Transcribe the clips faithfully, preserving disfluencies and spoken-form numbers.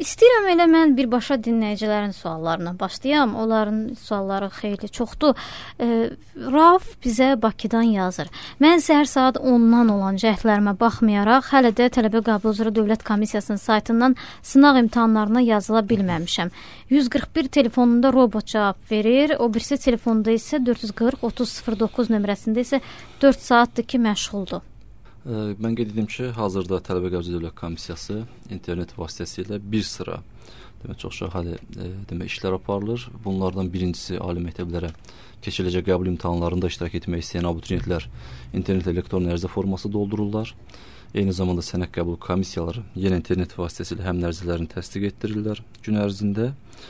İstəyirəm elə mən birbaşa dinləyicilərin suallarına başlayam. Onların sualları xeyli çoxdur. E, Rauf bizə Bakıdan yazır. Mən səhər saat ondan olan cəhdlərimə baxmayaraq, hələ də tələbə qəbul üzrə Dövlət Komissiyasının saytından sınaq imtahanlarına yazıla bilməmişəm. yüz qırx bir telefonunda robot cavab verir. O birisi telefonda isə dörd yüz qırx otuz sıfır doqquz nömrəsində isə dörd saatdır ki, məşğuldur. Mən qeyd edim ki, hazırda Tələbə Qəbul Dövlət Komissiyası internet vasitəsilə bir sıra demək, çox şaxəli e, demək, işlər aparılır. Bunlardan birincisi ali məktəblərə keçiriləcək qəbul imtahanlarında iştirak etmək istəyən abituriyentlər internet elektron ərizə forması doldururlar. Eyni zamanda sənəd qəbul komissiyaları yenə internet vasitəsilə həm ərizələrini təsdiq etdirirlər gün ərzində.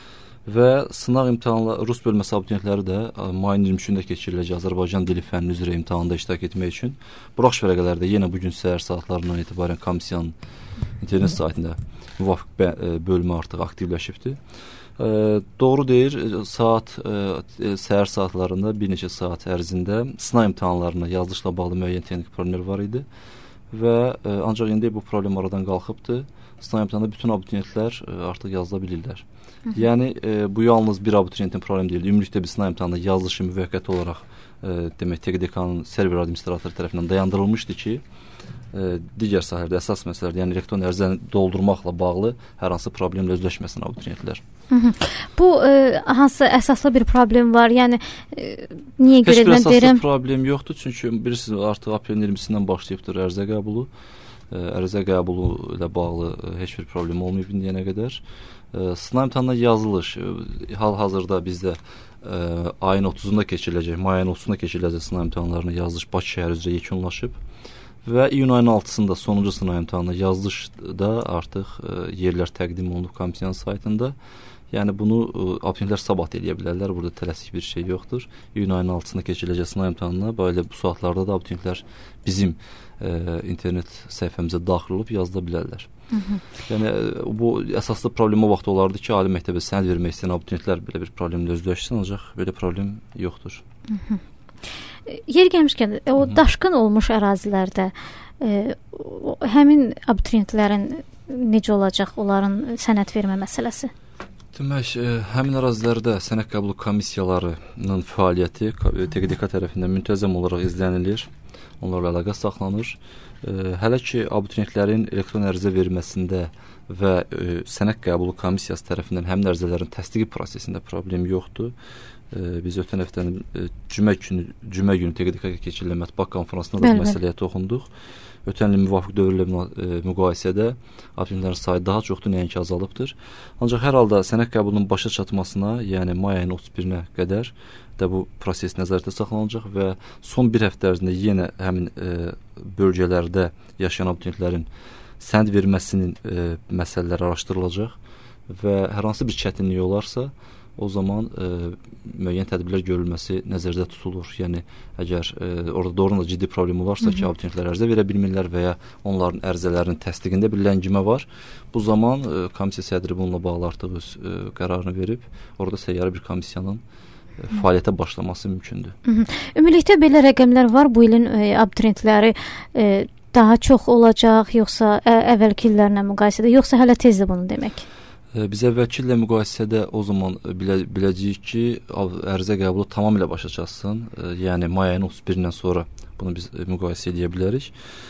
Və sınaq imtahanları, Rus bölməsi abituriyentləri də mayın iyirmi üçündə keçiriləcək Azərbaycan dili fənni üzrə imtahanda iştirak etmək üçün burax vərəqələri də yenə bugün səhər saatlarından etibarən komissiyanın internet saytında müvafiq bölmə artıq aktivləşibdir. E, doğru deyir, saat e, səhər saatlarında bir neçə saat ərzində sınaq imtahanlarına yazılışla bağlı müəyyən texniki problemlər var idi və e, ancaq indi bu problem aradan qalxıbdır. Sınaq imtahanında bütün abituriyentlər e, artıq yazıla bilirlər. Yəni e, bu yalnız bir abituriyentin problemi deyil. Ümumilikdə bir sınav imtahanında yazılışı müvəqqəti olaraq e, demək T Q D K-nın server administratoru tərəfindən dayandırılmışdı ki, e, digər sahələrdə əsas məsələlər, yəni elektron ərizəni doldurmaqla bağlı hər hansı problemlə üzləşməsin abituriyentlər. Bu e, hansı əsaslı bir problem var? Yəni e, niyə görə mən deyirəm? Heç bir əsaslı problem yoxdur, çünki bilirsiniz artıq aprelin iyirmisindən başlayıbdır ərizə qəbulu. E, ərizə qəbulu ilə bağlı e, heç bir problem olmayıb indiyənə qədər. E, sınav imtahanına yazılış e, hal-hazırda bizdə e, ayın otuzunda keçiriləcək, may ayın otuzunda keçiriləcək sınav imtahanlarına yazılış Bakı şəhəri üzrə yekunlaşıb və iyun ayının altısında sonuncu sınav imtahanına yazılışda artıq e, yerlər təqdim olunub komissiyanın saytında. Yəni bunu e, abituriyentlər sabah eləyə bilərlər. Burada tələsik bir şey yoxdur. İyun ayının altısında keçiriləcək sınav imtahanına belə bu saatlarda da abituriyentlər bizim e, internet səhifəmizə daxil olub yazıla bilərlər. Hı -hı. Yəni bu əsaslı problem o vaxt olardı ki, ali məktəbə sənəd vermək istəyən abituriyentlər belə bir problemlə üzləşsin, ancaq belə problem yoxdur. Hı -hı. Yer gəlmişkən, o Hı -hı. daşqın olmuş ərazilərdə e, o, həmin abituriyentlərin necə olacaq, onların sənəd vermə məsələsi? Demək, e, həmin ərazilərdə sənəd qəbulu komissiyalarının fəaliyyəti T Q D K tərəfindən müntəzəm olaraq izlənilir, onlarla əlaqə saxlanır. E, hələ ki, abituriyentlərin elektron ərizə verməsində və e, sənəd qəbulu komissiyası tərəfindən həmin ərizələrin təsdiqi prosesində problem yoxdur. E, biz ötən həftənin e, cümə günü, cümə günü T Q D K keçirilən mətbuat konfransında da bu məsələyə toxunduq. Ötən il müvafiq dövrlə e, müqayisədə abituriyentlərin sayı daha çoxdur, nəinki azalıbdır. Ancaq hər halda sənəd qəbulunun başa çatmasına, yəni may ayının otuz birinə qədər də bu proses nəzarətdə saxlanılacaq və son bir həftə ərzində yenə həmin e, bölgələrdə yaşayan abituriyentlərin sənəd verməsinin e, məsələləri araşdırılacaq və hər hansı bir çətinlik olarsa, o zaman e, müəyyən tədbirlər görülməsi nəzərdə tutulur. Yəni əgər e, orada doğrudan da ciddi problem olarsa Hı -hı. ki, abituriyentlər ərizə verə bilmirlər və ya onların ərizələrinin təsdiqində bir ləngimə var, bu zaman e, komissiya sədri bununla bağlı artıq öz e, qərarını verib, orada səyyarə bir komissiyanın e, fəaliyyətə başlaması mümkündür. Hı -hı. Ümumilikdə belə rəqəmlər var, bu ilin e, abituriyentləri e, daha çox olacaq, yoxsa ə, əvvəlki illərlə müqayisədə, yoxsa hələ tezdir bunu demək? Biz əvvəlki illə müqayisədə o zaman bilə, biləcəyik ki, ərizə qəbulu tamamilə başa çatsın. Yəni may ayının otuz birindən sonra bunu biz müqayisə edə bilərik.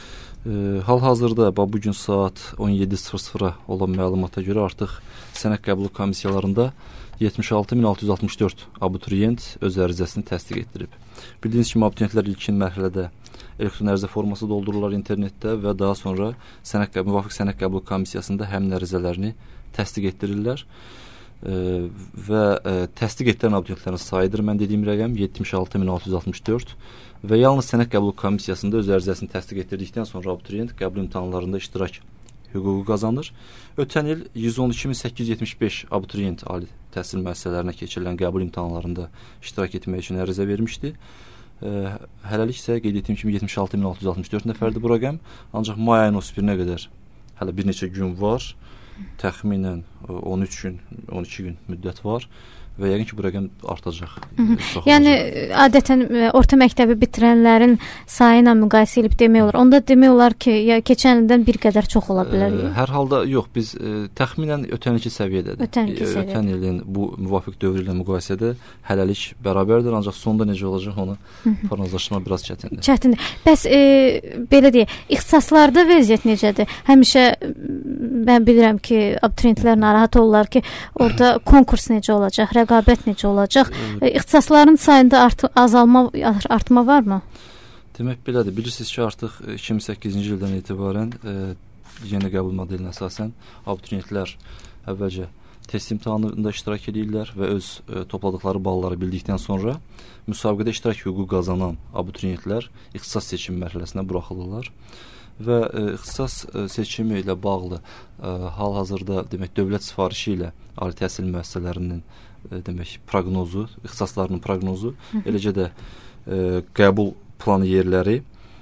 Hal-hazırda bu gün saat on yeddi sıfır sıfıra olan məlumata görə artıq sənəd qəbulu komissiyalarında yetmiş altı min altı yüz altmış dörd abituriyent öz ərizəsini təsdiq etdirib. Bildiyiniz kimi abituriyentlər ilkin mərhələdə elektron ərizə forması doldururlar internetdə və daha sonra sənəd qəbulu, müvafiq sənəd qəbulu komissiyasında həmin ərizələrini təsdiq etdirirlər e, və e, təsdiq etdirən abituriyentlərin sayıdır mən dediyim rəqəm yetmiş altı min altı yüz altmış dörd və yalnız sənəd qəbulu komissiyasında öz ərizəsini təsdiq etdirdikdən sonra abituriyent qəbul imtahanlarında iştirak hüququ qazanır. Ötən il yüz on iki min səkkiz yüz yetmiş beş abituriyent ali təhsil müəssisələrinə keçirilən qəbul imtahanlarında iştirak etmək üçün ərizə vermişdi. E, hələlik isə qeyd etdiyim kimi yetmiş altı min altı yüz altmış dörd nəfərdir bu rəqəm, ancaq may ayının otuz birinə qədər hələ bir neçə gün var. Təxminən on üç gün, on iki gün müddət var və yəqin ki, bu rəqəm artacaq. Yəni adətən orta məktəbi bitirənlərin sayı ilə müqayisə edib demək olar. Onda demək olar ki, ya keçən ildən bir qədər çox ola bilər. E, hər halda yox, biz e, təxminən ötən ilki səviyyədədir. Ötən ilki səviyyədə. Ötən ilin bu müvafiq dövr ilə müqayisədə hələlik bərabərdir, ancaq sonda necə olacaq onu proqnozlaşdırmaq biraz çətindir. Çətindir. Bəs e, belə deyək, ixtisaslarda vəziyyət necədir? Həmişə mən bilirəm ki, abituriyentlər narahat olurlar ki, orada konkurs necə olacaq, rəqabət necə olacaq? E, ixtisasların sayında art azalma, artma varmı? Demək belədir. Bilirsiniz ki, artıq iki min səkkizinci ildən etibarən e, yeni qəbul modelinə əsasən abituriyentlər əvvəlcə test imtahanında iştirak edirlər və öz e, topladıqları balları bildikdən sonra müsabiqədə iştirak hüququ qazanan abituriyentlər ixtisas seçim mərhələsinə buraxılırlar və e, ixtisas e, seçimi ilə bağlı e, hal-hazırda demək dövlət sifarişi ilə ali təhsil müəssisələrinin e, demək proqnozu, ixtisaslarının proqnozu, eləcə də e, qəbul planı yerləri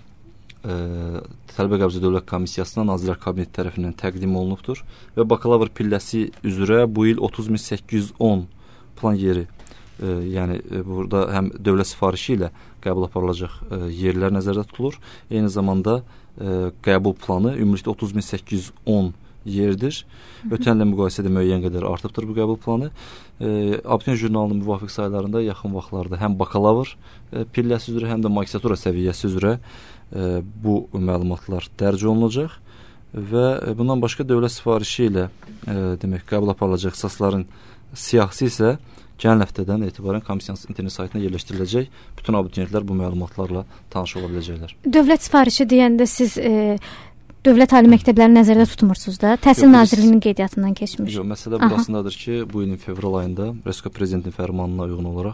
e, Tələbə Qəbul Dövlət Komissiyasına Nazirlər Kabineti tərəfindən təqdim olunubdur və bakalavr pilləsi üzrə bu il otuz min səkkiz yüz on plan yeri, e, yəni e, burada həm dövlət sifarişi ilə qəbul aparılacaq e, yerlər nəzərdə tutulur. Eyni zamanda e, qəbul planı ümumilikdə otuz min səkkiz yüz on yerdir. Ötən illə müqayisədə müəyyən qədər artıbdır bu qəbul planı. E, Abituriyent jurnalının müvafiq saylarında yaxın vaxtlarda həm bakalavr e, pilləsi üzrə, həm də magistratura səviyyəsi üzrə e, bu məlumatlar dərc olunacaq və e, bundan başqa dövlət sifarişi ilə e, demək qəbul aparılacaq ixtisasların siyahısı isə gələn həftədən etibarən komissiyanın internet saytına yerləşdiriləcək. Bütün abituriyentlər bu məlumatlarla tanış ola biləcəklər. Dövlət sifarişi deyəndə siz e, dövlət ali məktəblərini nəzərdə tutmursunuz da? Təhsil Yox, Nazirliyinin qeydiyyatından keçmiş. Yox, məsələ burasındadır ki, bu ilin fevral ayında Respublika Prezidentinin fərmanına uyğun olaraq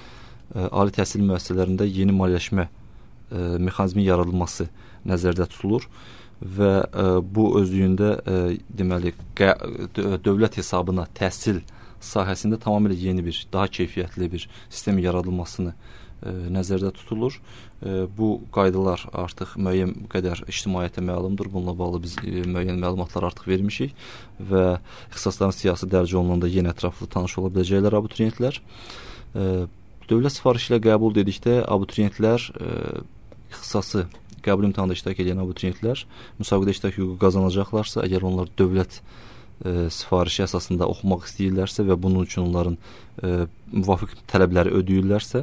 e, ali təhsil müəssisələrində yeni maliyyələşmə e, mexanizmin yaradılması nəzərdə tutulur və e, bu özlüyündə e, deməli qə, dövlət hesabına təhsil sahəsində tamamilə yeni bir, daha keyfiyyətli bir sistemin yaradılmasını e, nəzərdə tutulur. E, bu qaydalar artıq müəyyən qədər ictimaiyyətə məlumdur. Bununla bağlı biz e, müəyyən məlumatlar artıq vermişik və ixtisasların siyasi dərc olunanda yenə ətraflı tanış ola biləcəklər abituriyentlər. E, dövlət sifarişi ilə qəbul dedikdə abituriyentlər e, ixtisası qəbul imtahanında iştirak edən abituriyentlər müsabiqədə iştirak hüququ qazanacaqlarsa, əgər onlar dövlət E, sifarişi əsasında oxumaq istəyirlərsə və bunun üçün onların e, müvafiq tələbləri ödəyirlərsə,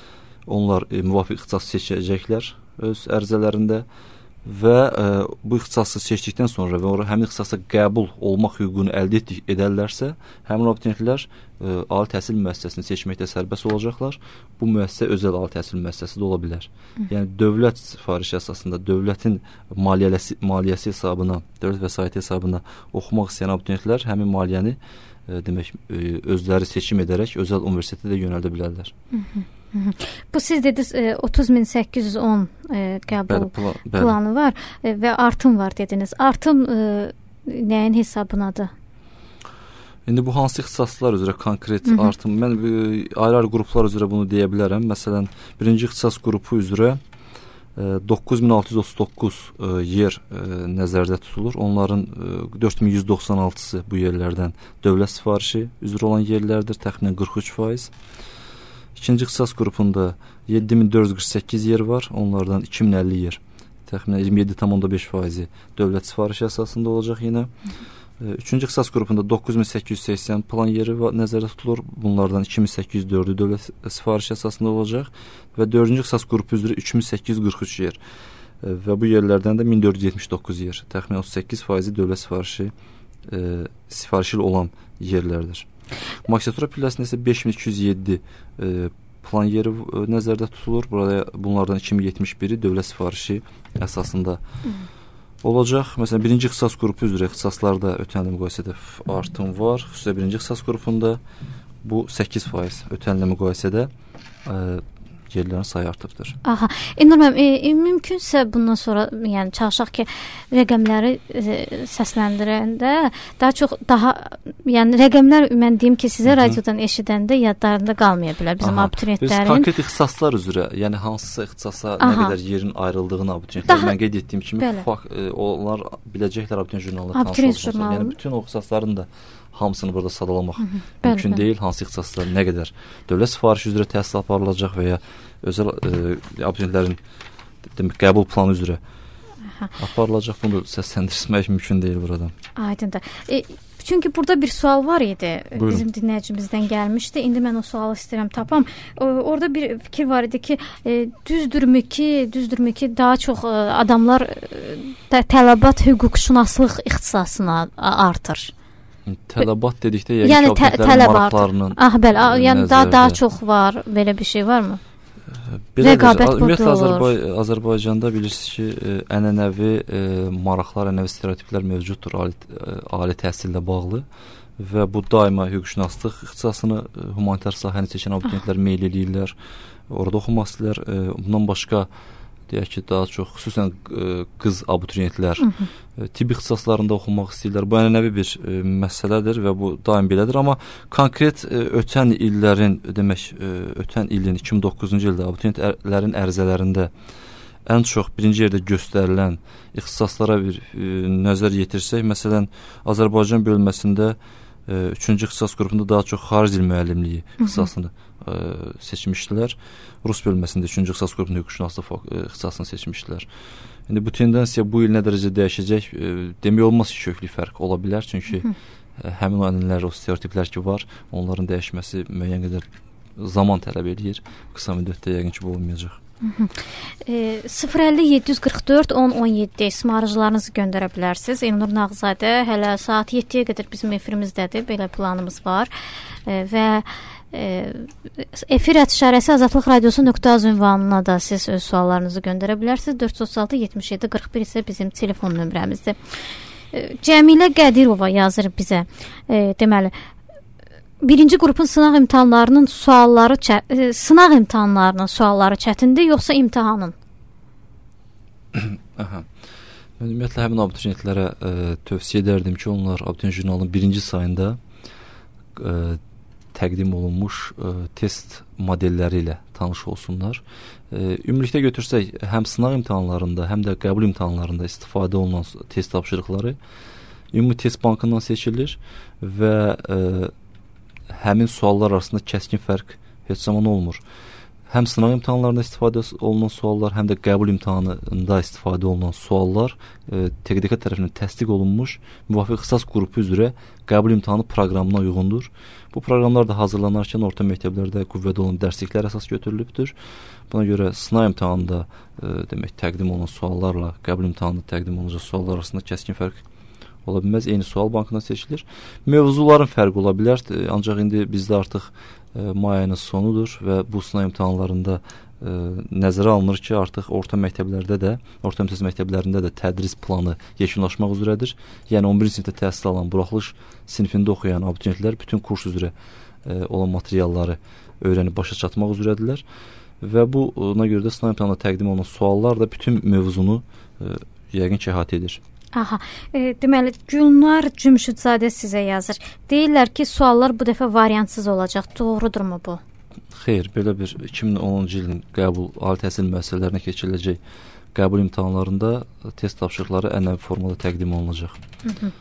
onlar e, müvafiq ixtisas seçəcəklər öz ərizələrində və e, bu ixtisası seçdikdən sonra və ora həmin ixtisasa qəbul olmaq hüququnu əldə etdik, edərlərsə, həmin abituriyentlər e, ali təhsil müəssisəsini seçməkdə sərbəst olacaqlar. Bu müəssisə özəl ali təhsil müəssisəsi də ola bilər. Hı. Yəni dövlət sifarişi əsasında dövlətin maliyyəsi, maliyyəsi hesabına, dövlət vəsaiti hesabına oxumaq istəyən abituriyentlər həmin maliyyəni e, demək e, özləri seçim edərək özəl universitetə də yönəldə bilərlər. Hı -hı. Bu siz dediniz otuz min səkkiz yüz on e, qəbul bəli, plan, bəli. planı var e, və artım var dediniz. Artım e, nəyin hesabınadır? İndi bu hansı ixtisaslar üzrə konkret Hı -hı. artım? Mən e, ayrı-ayrı qruplar üzrə bunu deyə bilərəm. Məsələn, birinci ixtisas qrupu üzrə e, doqquz min altı yüz otuz doqquz e, yer e, nəzərdə tutulur. Onların e, dörd min yüz doxsan altısı bu yerlərdən dövlət sifarişi üzrə olan yerlərdir, təxminən qırx üç faiz. İkinci ixtisas qrupunda yeddi min dörd yüz qırx səkkiz yer var. Onlardan iki min əlli yer, təxminən iyirmi yeddi tam onda beş faizi dövlət sifarişi əsasında olacaq yenə. Üçüncü ixtisas qrupunda doqquz min səkkiz yüz səksən plan yeri nəzərdə tutulur. Bunlardan iki min səkkiz yüz dördü dövlət sifarişi əsasında olacaq və dördüncü ixtisas qrupu üzrə üç min səkkiz yüz qırx üç yer və bu yerlərdən də min dörd yüz yetmiş doqquz yer, təxminən otuz səkkiz faizi dövlət sifarişi e, sifarişi olan yerlərdir. Magistratura pilləsində isə beş min iki yüz yeddi e, plan yeri e, nəzərdə tutulur. Burada bunlardan iki min yetmiş biri dövlət sifarişi əsasında Hı. olacaq. Məsələn, birinci ixtisas qrupu üzrə ixtisaslarda ötən illə müqayisədə artım var. Xüsusilə birinci ixtisas qrupunda bu səkkiz faiz ötən illə müqayisədə e, yerlərin sayı artıbdır. Aha. Elnur müəllim, e, mümkünsə bundan sonra yəni çalışaq ki, rəqəmləri e, səsləndirəndə daha çox daha yəni rəqəmlər mən deyim ki, sizə radiodan eşidəndə yadlarında qalmaya bilər bizim abituriyentlərin. Biz konkret ixtisaslar üzrə, yəni hansısa ixtisasa Aha. nə qədər yerin ayrıldığını abituriyentlər daha... mən qeyd etdiyim kimi fakt e, onlar biləcəklər abituriyent jurnalında abituriyent jurnalı. Yəni bütün o ixtisasların da hamısını burada sadalamaq Hı -hı. mümkün bəli, deyil. Hansı ixtisaslar nə qədər dövlət sifarişi üzrə təhsil aparılacaq və ya özəl e, abituriyentlərin demək qəbul planı üzrə Aha. aparılacaq, bunu səsləndirmək mümkün deyil buradan. Aydındır. E, çünki burada bir sual var idi. Buyurun. Bizim dinləyicimizdən gəlmişdi. İndi mən o sualı istəyirəm tapam. E, orada bir fikir var idi ki, e, düzdürmü ki, düzdürmü ki, daha çox e, adamlar e, tələbat hüquqşünaslıq ixtisasına artır. Tələbat dedikdə yəni ki, abituriyentlərin maraqlarının ah, bəli, yəni daha, daha çox var, belə bir şey varmı? Belədir. Ümumiyyətlə Azərbay Azərbaycanda bilirsiniz ki, ənənəvi e, maraqlar, ənənəvi stereotiplər mövcuddur ali, ali təhsillə bağlı və bu daima hüquqşünaslıq ixtisasını, humanitar sahəni seçən abituriyentlər meyl eləyirlər, orada oxumaq istəyirlər. E, bundan başqa deyək ki, daha çox xüsusən e, qız abituriyentlər e, tibb ixtisaslarında oxumaq istəyirlər. Bu ənənəvi bir e, məsələdir və bu daim belədir, amma konkret e, ötən illərin, demək, e, ötən ilin iki min doqquzuncu ildə abituriyentlərin ərizələrində ən çox birinci yerdə göstərilən ixtisaslara bir e, nəzər yetirsək, məsələn, Azərbaycan bölməsində e, üçüncü ixtisas qrupunda daha çox xarici dil müəllimliyi ixtisasını e, seçmişdilər. Rus bölməsində üçüncü ixtisas qrupunda hüquqşünaslıq ixtisasını seçmişdilər. İndi bu tendensiya bu il nə dərəcədə dəyişəcək, e, demək olmaz ki, köklü fərq ola bilər, çünki e, həmin o ənənələr, o stereotiplər ki var, onların dəyişməsi müəyyən qədər zaman tələb edir. Qısa müddətdə yəqin ki, bu olmayacaq. E, sıfır əlli yeddi yüz qırx dörd on on yeddi ismarıcılarınızı göndərə bilərsiniz. Elnur Nağzadə hələ saat yeddiyə qədər bizim efirimizdədir, belə planımız var e, və efir ətişarəsi azadlıq radiosu nöqtə az ünvanına da siz öz suallarınızı göndərə bilərsiniz. dörd yüz otuz altı yetmiş yeddi qırx bir isə bizim telefon nömrəmizdir. Cəmilə Qədirova yazır bizə. E, deməli, birinci qrupun sınaq imtahanlarının sualları çə sınaq imtahanlarının sualları çətindir, yoxsa imtahanın? Aha. Mən ümumiyyətlə həmin abituriyentlərə e, tövsiyə edərdim ki, onlar abituriyent jurnalının birinci sayında e, təqdim olunmuş e, test modelləri ilə tanış olsunlar. E, ümumilikdə götürsək, həm sınaq imtahanlarında, həm də qəbul imtahanlarında istifadə olunan test tapşırıqları ümumi test bankından seçilir və e, həmin suallar arasında kəskin fərq heç zaman olmur. Həm sınaq imtahanlarında istifadə olunan suallar, həm də qəbul imtahanında istifadə olunan suallar e, T Q D K tərəfindən təsdiq olunmuş müvafiq ixtisas qrupu üzrə qəbul imtahanı proqramına uyğundur. Bu proqramlar da hazırlanarkən orta məktəblərdə qüvvədə olan dərsliklər əsas götürülübdür. Buna görə sınaq imtahanında e, demək təqdim olunan suallarla qəbul imtahanında təqdim olunacaq suallar arasında kəskin fərq ola bilməz. Eyni sual bankından seçilir. Mövzuların fərqi ola bilər, ancaq indi bizdə artıq e, may ayının sonudur və bu sınaq imtahanlarında e, nəzərə alınır ki, artıq orta məktəblərdə də, orta imtiyaz məktəblərində də tədris planı yekunlaşmaq üzrədir. Yəni on birinci sinifdə təhsil alan, buraxılış sinifində oxuyan abituriyentlər bütün kurs üzrə e, olan materialları öyrənib başa çatmaq üzrədirlər və bu ona görə də sınaq imtahanında təqdim olunan suallar da bütün mövzunu e, yəqin ki, əhatə edir. Aha, e, deməli Gülnar Cümşüdzadə sizə yazır. Deyirlər ki, suallar bu dəfə variantsız olacaq. Doğrudurmu bu? Xeyr, belə bir iki min onuncu ilin qəbul ali təhsil müəssisələrinə keçiriləcək qəbul imtahanlarında test tapşırıqları ənənəvi formada təqdim olunacaq. Hı -hı.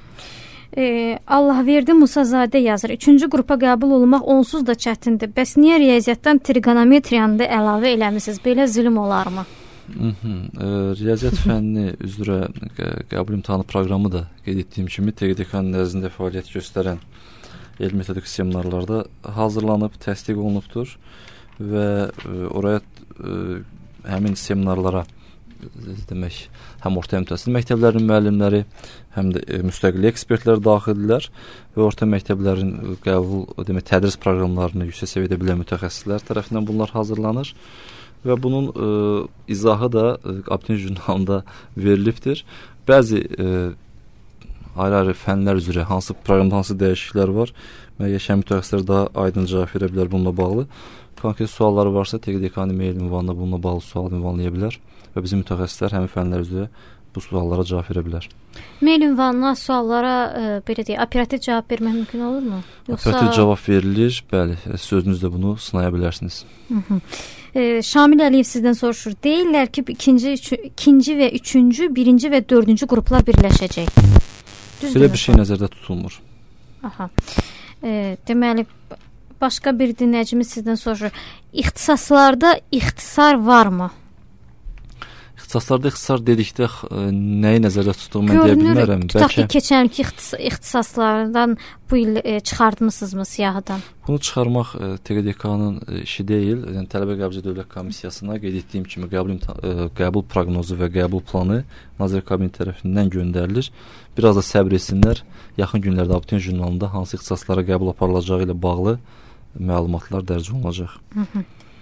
E, Allahverdi Musazadə yazır. Üçüncü qrupa qəbul olmaq onsuz da çətindir. Bəs niyə riyaziyyatdan trigonometriyanı da əlavə eləmisiniz? Belə zülm olarmı? Hı -hı. E, riyaziyyat fənni üzrə qəbul imtahanı proqramı da qeyd etdiyim kimi T Q D K-nın nəzdində fəaliyyət göstərən elmi metodik seminarlarda hazırlanıb, təsdiq olunubdur və e, oraya e, həmin seminarlara e, demək, həm orta imtiyazlı məktəblərin müəllimləri, həm də e, müstəqil ekspertlər daxildirlər və orta məktəblərin qəbul, demək, tədris proqramlarını yüksək səviyyədə bilən mütəxəssislər tərəfindən bunlar hazırlanır. Və bunun e, izahı da e, abituriyent jurnalında verilibdir. Bəzi e, ayrı-ayrı fənlər üzrə hansı proqramda hansı dəyişikliklər var, müəyyən mütəxəssislər daha aydın cavab verə bilər bununla bağlı. Konkret sualları varsa T Q D K-nın mail ünvanına bununla bağlı sual ünvanlaya bilər və bizim mütəxəssislər həmin fənlər üzrə bu suallara cavab verə bilər. Mail ünvanına, suallara e, belə deyək, operativ cavab vermək mümkün olurmu? Yoxsa... Operativ cavab verilir, bəli, sözünüzlə bunu sınaya bilərsiniz. Hı -hı. E, Şamil Əliyev sizdən soruşur. Deyirlər ki, ikinci, üç, ikinci və üçüncü, birinci və dördüncü qruplar birləşəcək. Düzdür Belə mü? bir şey nəzərdə tutulmur. Aha. E, deməli, başqa bir dinləyicimiz sizdən soruşur. İxtisaslarda ixtisar varmı? İxtisaslarda ixtisar dedikdə ə, nəyi nəzərdə tutduğumu mən deyə bilmərəm. Tutaq ki, keçən ilki ixtis ixtisaslardan bu il e, çıxartmısınızmı siyahıdan? Bunu çıxarmaq e, T Q D K-nın e, işi deyil. Yəni Tələbə Qəbul Dövlət Komissiyasına qeyd etdiyim kimi qəbul e, qəbul proqnozu və qəbul planı Nazirlər Kabineti tərəfindən göndərilir. Biraz da səbr etsinlər. Yaxın günlərdə Abituriyent jurnalında hansı ixtisaslara qəbul aparılacağı ilə bağlı məlumatlar dərc olunacaq. Hı -hı.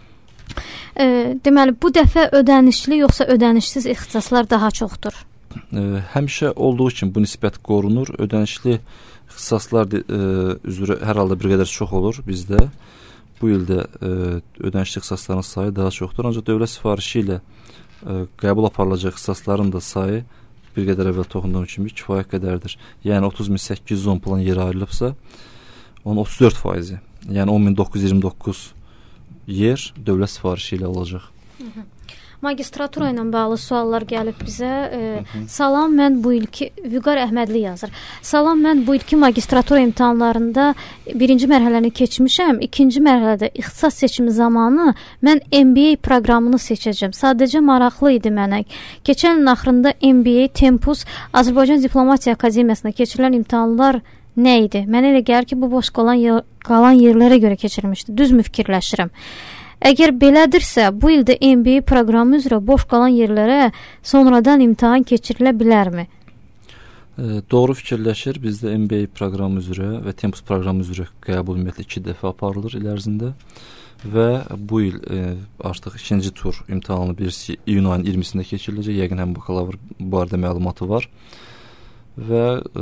E, deməli, bu dəfə ödənişli yoxsa ödənişsiz ixtisaslar daha çoxdur? E, həmişə olduğu kimi bu nisbət qorunur. Ödənişli ixtisaslar e, üzrə hər halda bir qədər çox olur bizdə. Bu ildə e, ödənişli ixtisasların sayı daha çoxdur. Ancaq dövlət sifarişi ilə e, qəbul aparılacaq ixtisasların da sayı bir qədər əvvəl toxunduğum kimi kifayət qədərdir. Yəni otuz min səkkiz yüz on plan yer ayrılıbsa, onun otuz dörd faizi, yəni on min doqquz yüz iyirmi doqquz yer dövlət sifarişi ilə olacaq. Hı -hı. Magistratura ilə bağlı suallar gəlib bizə. E, salam, mən bu ilki Vüqar Əhmədli yazır. Salam, mən bu ilki magistratura imtahanlarında birinci mərhələni keçmişəm. İkinci mərhələdə ixtisas seçimi zamanı mən M B A proqramını seçəcəm. Sadəcə maraqlı idi mənə. Keçən ilin axırında M B A Tempus Azərbaycan Diplomatiya Akademiyasına keçirilən imtahanlar nə idi? Mənə elə gəlir ki, bu boş qalan yer, qalan yerlərə görə keçirilmişdi. Düzmü fikirləşirəm? Əgər belədirsə, bu ildə M B A proqramı üzrə boş qalan yerlərə sonradan imtahan keçirilə bilərmi? E, doğru fikirləşir. Bizdə M B A proqramı üzrə və Tempus proqramı üzrə qəbul ümumiyyətlə iki dəfə aparılır il ərzində və bu il e, artıq ikinci tur imtahanı birisi iyun ayının iyirmisində keçiriləcək. Yəqin həm bakalavr bu barədə məlumatı var və e,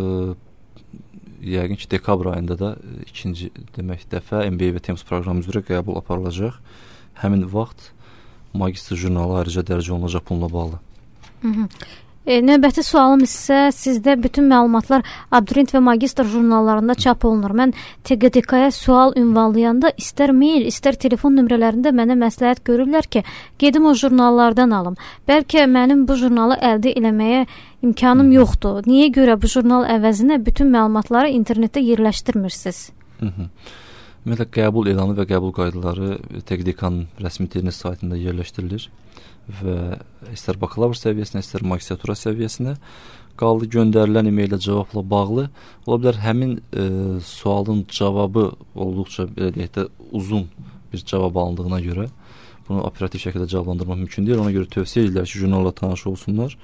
yəqin ki, dekabr ayında da ikinci demək dəfə M B A və Tempus proqramı üzrə qəbul aparılacaq. Həmin vaxt magistr jurnalı ayrıca dərc olunacaq bununla bağlı. Hı -hı. E, növbəti sualım isə sizdə bütün məlumatlar abituriyent və magistr jurnallarında çap olunur. Mən T Q D K-ya sual ünvanlayanda istər mail, istər telefon nömrələrində mənə məsləhət görürlər ki, gedim o jurnallardan alım. Bəlkə mənim bu jurnalı əldə eləməyə imkanım yoxdur. Niyə görə bu jurnal əvəzinə bütün məlumatları internetdə yerləşdirmirsiniz? Hı -hı. Ümumiyyətlə, qəbul elanı və qəbul qaydaları T Q D K-nın rəsmi internet saytında yerləşdirilir və istər bakalavr səviyyəsinə, istər magistratura səviyyəsinə qaldı göndərilən e-maillə cavabla bağlı ola bilər həmin e, sualın cavabı olduqca belə deyək də uzun bir cavab alındığına görə bunu operativ şəkildə cavablandırmaq mümkün deyil. Ona görə tövsiyə edirlər ki, jurnalla tanış olsunlar.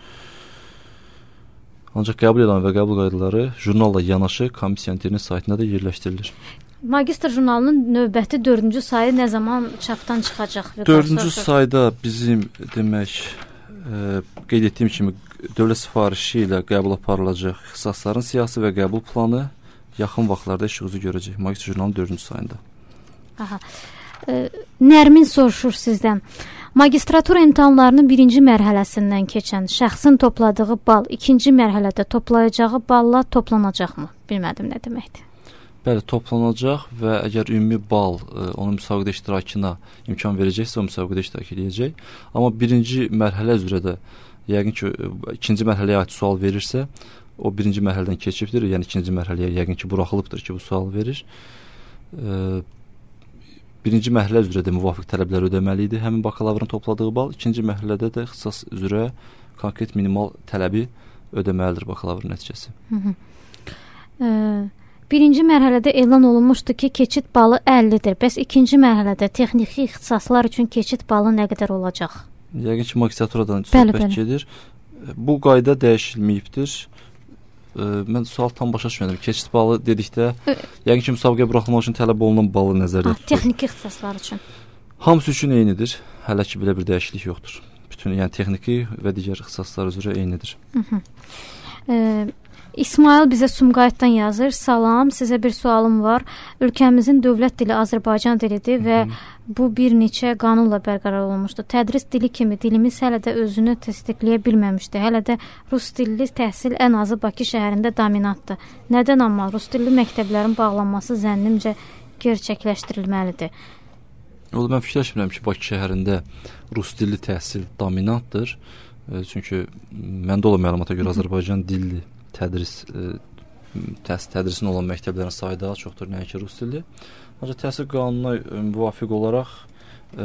Ancaq qəbul elanı və qəbul qaydaları jurnalla yanaşı komissiya internet saytında da yerləşdirilir. Magistr jurnalının növbəti dördüncü sayı nə zaman çapdan çıxacaq? Dördüncü sayda bizim demək e, qeyd etdiyim kimi dövlət sifarişi ilə qəbul aparılacaq ixtisasların siyasi və qəbul planı yaxın vaxtlarda işıq üzü görəcək. Magistr jurnalının dördüncü sayında. Aha. E, Nərmin soruşur sizdən. Magistratura imtahanlarının birinci mərhələsindən keçən şəxsin topladığı bal ikinci mərhələdə toplayacağı balla toplanacaqmı? Bilmədim nə deməkdir. Bəli, toplanacaq və əgər ümumi bal e, onun müsabiqədə iştirakına imkan verəcəksə, o müsabiqədə iştirak edəcək. Amma birinci mərhələ üzrə də yəqin ki, ikinci mərhələyə aid sual verirsə, o birinci mərhələdən keçibdir, yəni ikinci mərhələyə yəqin ki, buraxılıbdır ki, bu sual verir. E, birinci mərhələ üzrə də müvafiq tələblər ödəməli idi. Həmin bakalavrın topladığı bal, ikinci mərhələdə də ixtisas üzrə konkret minimal tələbi ödəməlidir bakalavrın nəticəsi. Hı -hı. E Birinci mərhələdə elan olunmuşdu ki, keçid balı əllidir. Bəs ikinci mərhələdə texniki ixtisaslar üçün keçid balı nə qədər olacaq? Yəqin ki, magistraturadan söhbət gedir. Bu qayda dəyişilməyibdir. E, mən sual tam başa düşmədim. Keçid balı dedikdə, yəqin ki, müsabiqəyə buraxılmaq üçün tələb olunan balı nəzərdə tutulur. Texniki ixtisaslar üçün. Hamısı üçün eynidir. Hələ ki, belə bir dəyişiklik yoxdur. Bütün, yəni texniki və digər ixtisaslar üzrə eynidir. Hı -hı. E İsmail bizə Sumqayıtdan yazır. Salam, sizə bir sualım var. Ölkəmizin dövlət dili Azərbaycan dilidir və bu bir neçə qanunla bərqərar olunmuşdur. Tədris dili kimi dilimiz hələ də özünü təsdiqləyə bilməmişdi. Hələ də rus dilli təhsil ən azı Bakı şəhərində dominantdır. Nədən amma rus dilli məktəblərin bağlanması zənnimcə gerçəkləşdirilməlidir. O da mən fikirləşmirəm ki, Bakı şəhərində rus dilli təhsil dominantdır. E, çünki məndə olan məlumata görə Azərbaycan dilli tədris e, təhsil tədrisin olan məktəblərin sayı daha çoxdur, nəinki rus dilli. Ancaq təhsil qanununa müvafiq olaraq e,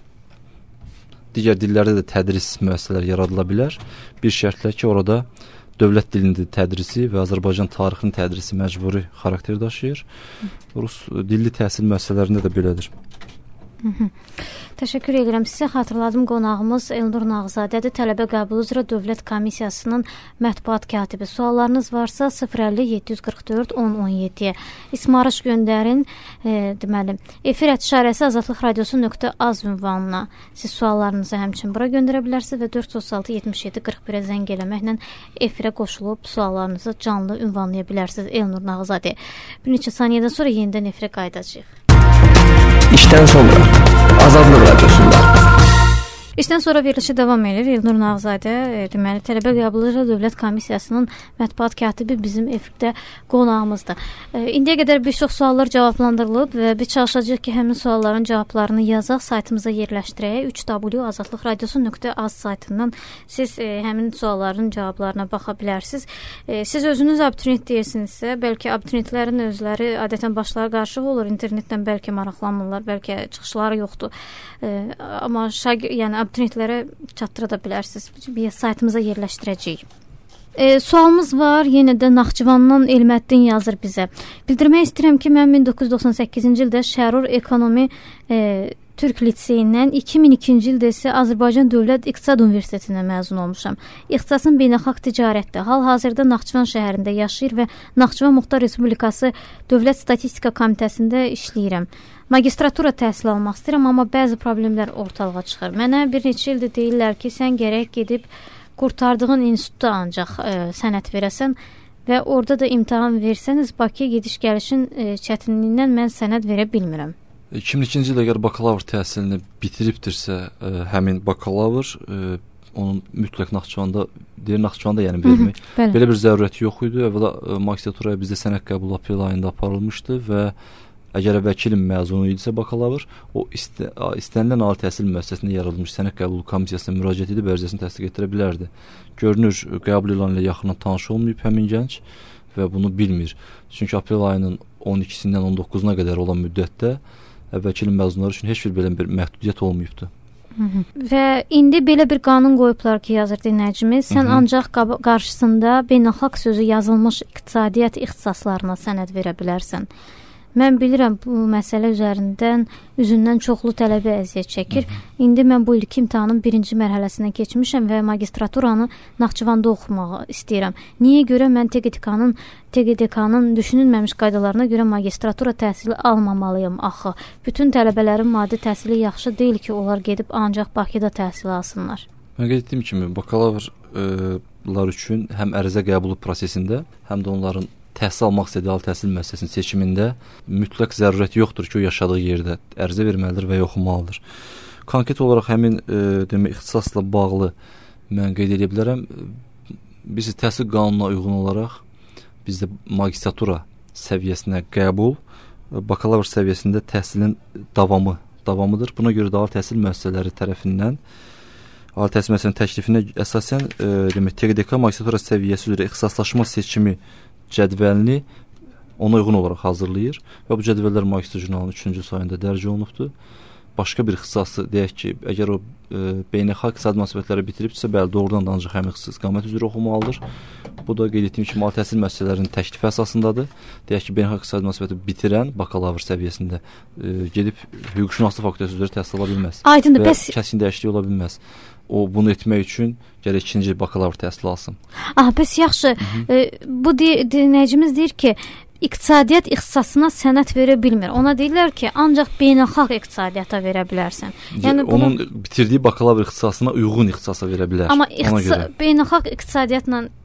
digər dillərdə də tədris müəssisələri yaradıla bilər. Bir şərtlə ki, orada dövlət dilində tədrisi və Azərbaycan tarixinin tədrisi məcburi xarakter daşıyır. Rus dilli təhsil müəssisələrində də belədir. Hı -hı. Təşəkkür edirəm. Sizə xatırladım, qonağımız Elnur Nağzadədir. Tələbə qəbulu üzrə Dövlət Komissiyasının mətbuat katibi. Suallarınız varsa sıfır əlli yeddi yüz qırx dörd on on yeddiyə ismarış göndərin. E, deməli, efir ətişarəsi azadlıq radiosu nöqtə az ünvanına siz suallarınızı həmçinin bura göndərə bilərsiniz və dörd yüz otuz altı yetmiş yeddi qırx birə zəng eləməklə efirə qoşulub suallarınızı canlı ünvanlaya bilərsiniz. Elnur Nağzadə. Bir neçə saniyədən sonra yenidən efirə qayıdacağıq. İşdən sonra Azadlıq Radiosunda. İşdən sonra verilişi davam edir. Elnur Nağzadə, e, deməli, tələbə qəbulu üzrə Dövlət Komissiyasının mətbuat katibi bizim efirdə qonağımızdır. E, indiyə qədər bir çox suallar cavablandırılıb və biz çalışacağıq ki, həmin sualların cavablarını yazaq, saytımıza yerləşdirək. üç w nöqtə azadlıq radiosu nöqtə az saytından siz e, həmin sualların cavablarına baxa bilərsiniz. E, siz özünüz abituriyent deyirsinizsə, bəlkə abituriyentlərin özləri adətən başları qarışıq olur, internetdən bəlkə maraqlanmırlar, bəlkə çıxışları yoxdur. E, amma şagird, yəni abituriyentlərə çatdıra da bilərsiniz. Bir saytımıza yerləşdirəcəyik. E, sualımız var. Yenə də Naxçıvandan Elməddin yazır bizə. Bildirmək istəyirəm ki, mən min doqquz yüz doxsan səkkizinci ildə Şərur Ekonomi e, Türk Liseyindən, iki min ikinci ildə isə Azərbaycan Dövlət İqtisad Universitetindən məzun olmuşam. İxtisasım beynəlxalq ticarətdir. Hal-hazırda Naxçıvan şəhərində yaşayır və Naxçıvan Muxtar Respublikası Dövlət Statistika Komitəsində işləyirəm. Magistratura təhsil almaq istəyirəm, amma bəzi problemlər ortalığa çıxır. Mənə bir neçə ildir deyirlər ki, sən gərək gedib qurtardığın institutda ancaq e, sənəd verəsən və orada da imtahan versəniz, Bakıya gediş-gəlişin e, çətinliyindən mən sənəd verə bilmirəm. iki min ikinci ildə əgər bakalavr təhsilini bitiribdirsə, ə, həmin bakalavr ə, onun mütləq Naxçıvanda, deyir Naxçıvanda yəni vermək. Hı -hı, belə bir zərurəti yox idi. Əvvəla magistraturaya bizdə sənəd qəbulu aprel ayında aparılmışdı və əgər əvvəlki ilin məzunu idisə bakalavr, o istə, istənilən ali təhsil müəssisəsində yaradılmış sənəd qəbulu komissiyasına müraciət edib ərizəsini təsdiq etdirə bilərdi. Görünür, qəbul elanı ilə yaxından tanış olmayıb həmin gənc və bunu bilmir. Çünki aprel ayının on ikisindən on doqquzuna qədər olan müddətdə əvvəlki ilin məzunları üçün heç bir belə bir məhdudiyyət olmayıbdı. Hı -hı. Və indi belə bir qanun qoyublar ki, yazır dinləyicimiz, sən Hı -hı. ancaq qarşısında beynəlxalq sözü yazılmış iqtisadiyyat ixtisaslarına sənəd verə bilərsən. Mən bilirəm bu məsələ üzərindən üzündən çoxlu tələbə əziyyət çəkir. Hı -hı. İndi mən bu ilki imtahanın birinci mərhələsindən keçmişəm və magistraturanı Naxçıvanda oxumağı istəyirəm. Niyə görə mən T G D K-nın T G D K-nın düşünülməmiş qaydalarına görə magistratura təhsili almamalıyam axı. Bütün tələbələrin maddi təhsili yaxşı deyil ki, onlar gedib ancaq Bakıda təhsil alsınlar. Mən qeyd etdiyim kimi bakalavrlar üçün həm ərizə qəbulu prosesində, həm də onların təhsil almaq istədiyi ali təhsil müəssisəsinin seçimində mütləq zərurəti yoxdur ki, o yaşadığı yerdə ərizə verməlidir və ya oxumalıdır. Konkret olaraq həmin e, demək ixtisasla bağlı mən qeyd edə bilərəm. Biz təhsil qanununa uyğun olaraq bizdə magistratura səviyyəsinə qəbul bakalavr səviyyəsində təhsilin davamı davamıdır. Buna görə də ali təhsil müəssisələri tərəfindən ali təhsil müəssisəsinin təklifinə əsasən e, demək T G D K magistratura səviyyəsi üzrə ixtisaslaşma seçimi cədvəlini ona uyğun olaraq hazırlayır və bu cədvəllər magistr jurnalının üçüncü sayında dərc olunubdur. Başqa bir ixtisası deyək ki, əgər o e, beynəlxalq iqtisadi münasibətləri bitiribsə, bəli, doğrudan da ancaq həmin istiqamət üzrə oxumalıdır. Bu da qeyd etdiyim kimi ali təhsil müəssisələrinin təklifi əsasındadır. Deyək ki, beynəlxalq iqtisadi münasibəti bitirən bakalavr səviyyəsində e, gedib hüquqşünaslıq fakültəsi üzrə təhsil ala bilməz. Aydındır, bəs kəsin dəyişikliyi ola bilməz. O bunu etmək üçün gərək ikinci bakalavr təhsil alsın. Ah, bəs yaxşı. E, bu dinləyicimiz deyir ki, iqtisadiyyat ixtisasına sənəd verə bilmir. Ona deyirlər ki, ancaq beynəlxalq iqtisadiyyata verə bilərsən. Yəni bunu... onun bitirdiyi bakalavr ixtisasına uyğun ixtisasa verə bilər. Amma ixtisa... beynəlxalq iqtisadiyyatla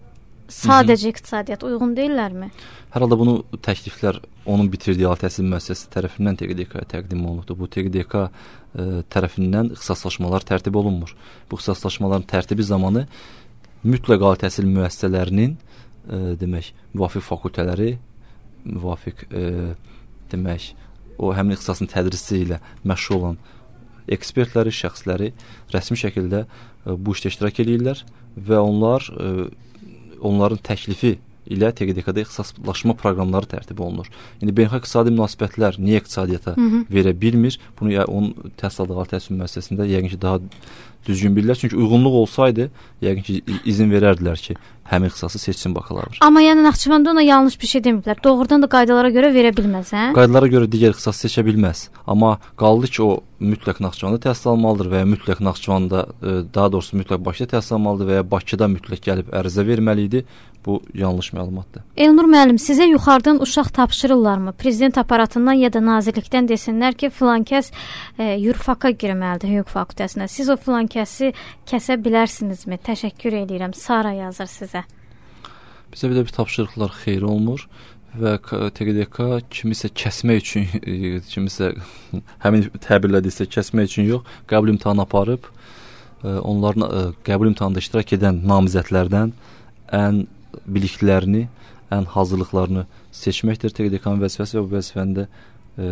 sadəcə iqtisadiyyat uyğun deyillərmi? Hər halda bunu təkliflər onun bitirdiyi ali təhsil müəssisəsi tərəfindən T Q D K-ya təqdim olunubdur. Bu T Q D K ə, tərəfindən ixtisaslaşmalar tərtib olunmur. Bu ixtisaslaşmaların tərtibi zamanı mütləq ali təhsil müəssisələrinin ə, demək, müvafiq fakültələri, müvafiq ə, demək, o həmin ixtisasın tədrisi ilə məşğul olan ekspertləri, şəxsləri rəsmi şəkildə ə, bu işdə iştirak edirlər və onlar ə, onların təklifi ilə T Q D K-da ixtisaslaşma proqramları tərtib olunur. İndi beynəlxalq iqtisadi münasibətlər niyə iqtisadiyyata Hı -hı. verə bilmir? Bunu ya onun təhsil aldığı ali təhsil müəssisəsində yəqin ki daha düzgün bilirlər. Çünki uyğunluq olsaydı, yəqin ki izin verərdilər ki, həmin ixtisası seçsin bakalavr. Amma yəni Naxçıvanda ona yanlış bir şey deməyiblər. Doğrudan da qaydalara görə verə bilməz, hə? Qaydalara görə digər ixtisası seçə bilməz. Amma qaldı ki, o mütləq Naxçıvanda təhsil almalıdır və ya mütləq Naxçıvanda, daha doğrusu mütləq Bakıda təhsil almalıdır və ya Bakıda mütləq gəlib ərizə verməli idi. Bu yanlış məlumatdır. Elnur müəllim, sizə yuxarıdan uşaq tapşırırlarmı? Prezident aparatından ya da nazirlikdən desinlər ki, filan kəs e, yurfaka girməlidir hüquq fakültəsinə. Siz o filan kəsi kəsə bilərsinizmi? Təşəkkür edirəm. Sara yazır sizə. Bizə bir də bir tapşırıqlar xeyir olmur və T Q D K kimisə kəsmək üçün, kimisə həmin təbirlə desə kəsmək üçün yox, qəbul imtahanı aparıb, onların qəbul imtahanında iştirak edən namizədlərdən ən biliklərini, ən hazırlıqlarını seçməkdir T Q D K-nın vəzifəsi və bu vəzifəndə e,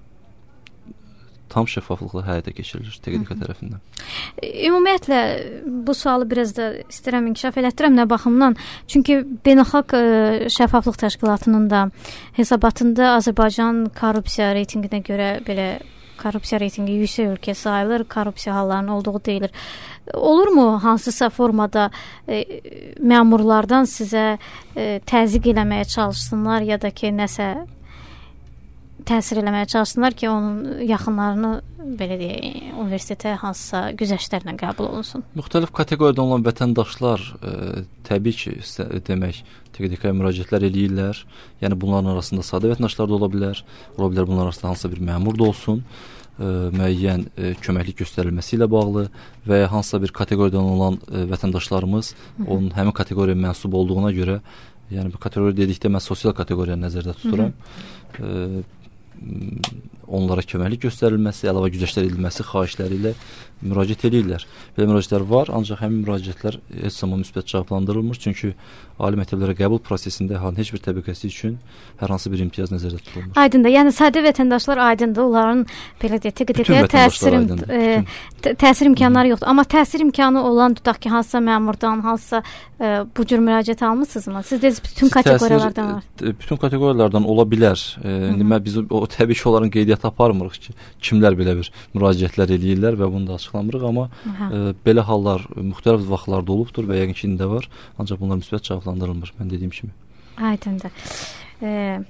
tam şəffaflıqla həyata keçirilir T Q D K tərəfindən. Ümumiyyətlə bu sualı biraz da istəyirəm inkişaf elətdirəm nə baxımdan? Çünki Beynəlxalq Şəffaflıq Təşkilatının da hesabatında Azərbaycan korrupsiya reytinqinə görə belə korrupsiya reytinqi yüksək ölkə sayılır, korrupsiya hallarının olduğu deyilir. Olurmu hansısa formada e, məmurlardan sizə e, təzyiq eləməyə çalışsınlar ya da ki nəsə təsir eləməyə çalışsınlar ki, onun yaxınlarını belə deyək, universitetə hansısa güzəştlərlə qəbul olunsun? Müxtəlif kateqoriyada olan vətəndaşlar e, təbii ki, demək, T Q D K-ya müraciətlər eləyirlər. Yəni bunların arasında sadə vətəndaşlar da ola bilər. Ola bilər bunların arasında hansısa bir məmur da olsun. E, müəyyən e, köməklik göstərilməsi ilə bağlı və ya hansısa bir kateqoriyadan olan e, vətəndaşlarımız Hı -hı. onun həmin kateqoriyaya mənsub olduğuna görə, yəni bu kateqoriya dedikdə mən sosial kateqoriyanı nəzərdə tuturam. Hı -hı. E, onlara köməklik göstərilməsi, əlavə güzəştlər edilməsi xahişləri ilə müraciət edirlər. Belə müraciətlər var, ancaq həmin müraciətlər heç zaman müsbət cavablandırılmır. Çünki ali məktəblərə qəbul prosesində heç bir təbəqəsi üçün hər hansı bir imtiyaz nəzərdə tutulmur. Aydındır. Yəni sadə vətəndaşlar aydındır. Onların belə deyək, T Q D K-yə təsir, e, təsir imkanları yoxdur. Amma təsir imkanı olan tutaq ki, hansısa məmurdan, hansısa e, bu cür müraciət almısınızmı? Siz dediniz bütün kateqoriyalardan var. Bütün kateqoriyalardan ola bilər. E, indi mən biz o təbii ki, onların qeydiyyatı aparmırıq ki, kimlər belə bir müraciətlər eləyirlər və bunu da açıqlamırıq, amma e, belə hallar müxtəlif vaxtlarda olubdur və yəqin ki, indi də var. Ancaq bunlar müsbət cavablandırılmır, mən dediyim kimi. Aydındır. E,